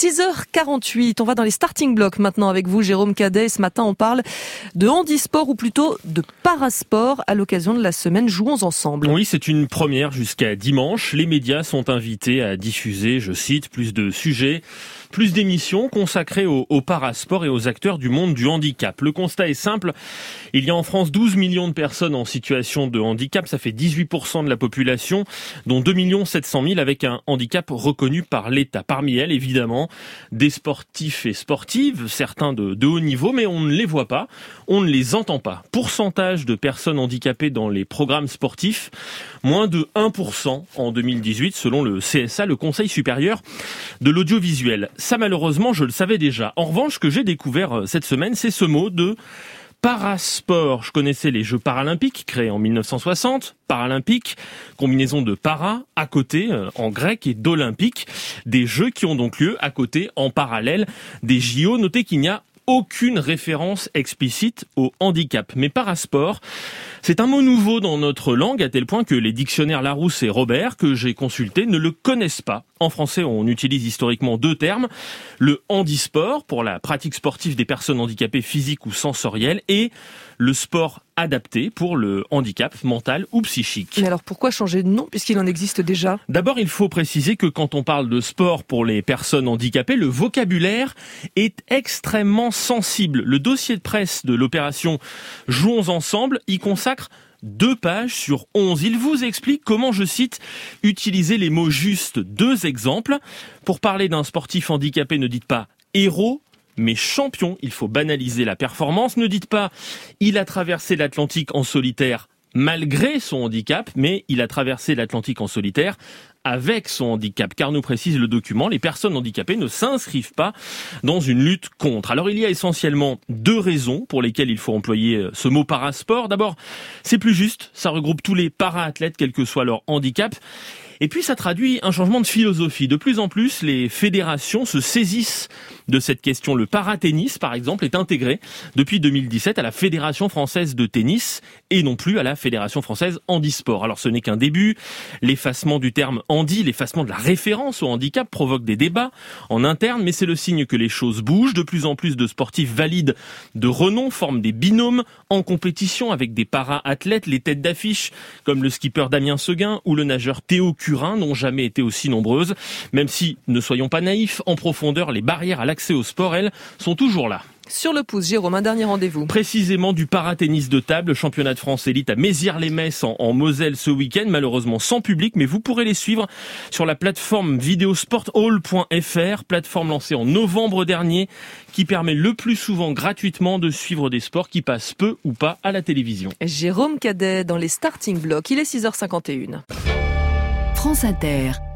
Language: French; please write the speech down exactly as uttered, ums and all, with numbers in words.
six heures quarante-huit, on va dans les starting blocks maintenant avec vous, Jérôme Cadet. Ce matin, on parle de handisport ou plutôt de parasport à l'occasion de la semaine Jouons ensemble. Oui, c'est une première jusqu'à dimanche. Les médias sont invités à diffuser, je cite, plus de sujets, plus d'émissions consacrées au, au parasport et aux acteurs du monde du handicap. Le constat est simple, il y a en France douze millions de personnes en situation de handicap, ça fait dix-huit pour cent de la population, dont deux millions sept cent mille avec un handicap reconnu par l'État. Parmi elles, évidemment, des sportifs et sportives, certains de, de haut niveau, mais on ne les voit pas, on ne les entend pas. Pourcentage de personnes handicapées dans les programmes sportifs, moins de un pour cent en deux mille dix-huit, selon le C S A, le Conseil supérieur de l'audiovisuel. Ça, malheureusement, je le savais déjà. En revanche, ce que j'ai découvert cette semaine, c'est ce mot de parasport. Je connaissais les Jeux paralympiques créés en mille neuf cent soixante, paralympique, combinaison de para, à côté, en grec, et d'olympique, des Jeux qui ont donc lieu à côté, en parallèle des J O. Notez qu'il n'y a aucune référence explicite au handicap. Mais parasport, c'est un mot nouveau dans notre langue, à tel point que les dictionnaires Larousse et Robert, que j'ai consultés, ne le connaissent pas. En français, on utilise historiquement deux termes, le handisport, pour la pratique sportive des personnes handicapées physiques ou sensorielles, et le sport adapté pour le handicap mental ou psychique. Mais alors pourquoi changer de nom puisqu'il en existe déjà ? D'abord, il faut préciser que quand on parle de sport pour les personnes handicapées, le vocabulaire est extrêmement sensible. Le dossier de presse de l'opération Jouons ensemble y consacre deux pages sur onze. Il vous explique comment, je cite, utiliser les mots justes. Deux exemples. Pour parler d'un sportif handicapé, ne dites pas héros, mais champion. Il faut banaliser la performance. Ne dites pas il a traversé l'Atlantique en solitaire malgré son handicap, mais il a traversé l'Atlantique en solitaire avec son handicap, car nous précise le document, les personnes handicapées ne s'inscrivent pas dans une lutte contre. Alors il y a essentiellement deux raisons pour lesquelles il faut employer ce mot parasport. D'abord, c'est plus juste, ça regroupe tous les para-athlètes, quel que soit leur handicap. Et puis ça traduit un changement de philosophie. De plus en plus, les fédérations se saisissent de cette question. Le paratennis, par exemple, est intégré depuis deux mille dix-sept à la Fédération française de tennis et non plus à la Fédération française handisport. Alors ce n'est qu'un début. L'effacement du terme handi, l'effacement de la référence au handicap provoque des débats en interne, mais c'est le signe que les choses bougent. De plus en plus de sportifs valides de renom forment des binômes en compétition avec des para-athlètes. Les têtes d'affiche, comme le skipper Damien Seguin ou le nageur Théo Curin, n'ont jamais été aussi nombreuses. Même si, ne soyons pas naïfs, en profondeur, les barrières à l'accès au sport, elles, sont toujours là. Sur le pouce, Jérôme, un dernier rendez-vous. Précisément du paratennis de table, championnat de France élite à Mézières-les-Messes en, en Moselle ce week-end, malheureusement sans public, mais vous pourrez les suivre sur la plateforme vidéo sport hall point f r, plateforme lancée en novembre dernier, qui permet le plus souvent gratuitement de suivre des sports qui passent peu ou pas à la télévision. Jérôme Cadet dans les starting blocks, il est six heures cinquante et une. France Inter.